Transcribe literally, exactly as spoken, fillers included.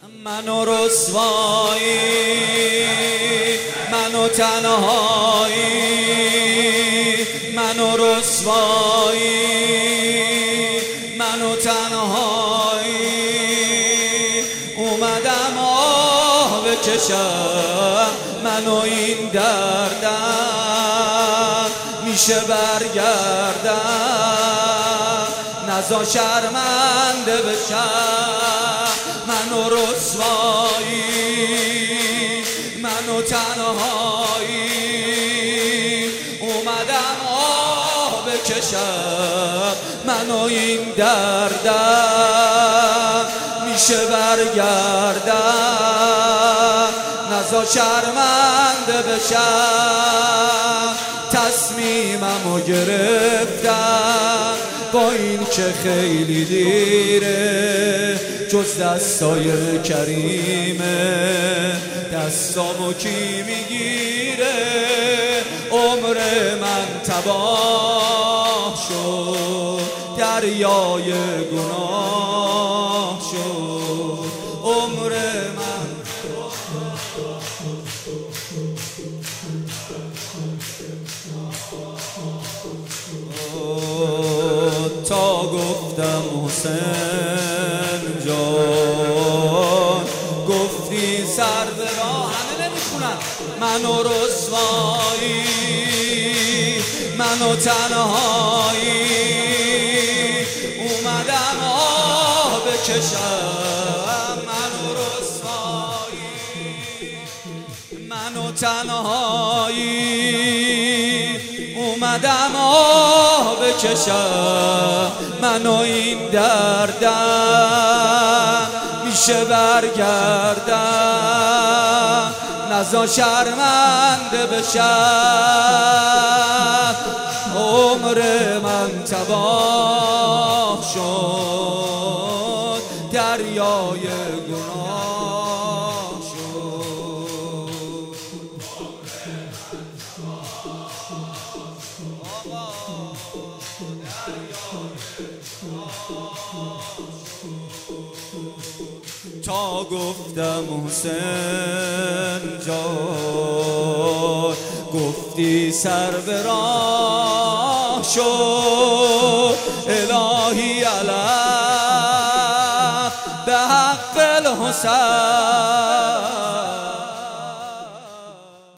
منو رسوایی، منو تنهایی، منو رسوایی، منو تنهایی. اومدم آه بکشم، منو این دردم میشه برگردم، نزا شرمنده بشم. منو رسوایی، منو تنهایی، اومدم آه بکشم، منو این دردم میشه برگردم، نزا شرمنده بشم. تصمیممو گرفتم با این که خیلی دیره، جز دستای کریمه دستامو کی میگیره. عمر من تباه شد، دریای گناه شد. عمر من تا گفتم حسین جان، گفتی سر به راه. همه نمیخونن. منو رسوایی، منو تنهایی، اومدم آه بکشم. منو رسوایی، منو تنهایی، اومدم آه بکشم، منو این دردم میشه برگردم، نزا شرمنده بشم. عمر من تباه شد، دریای گناه شد. تا گفتم حسین جان، گفتی سر به راه شد. الهی علم به حق الحسین،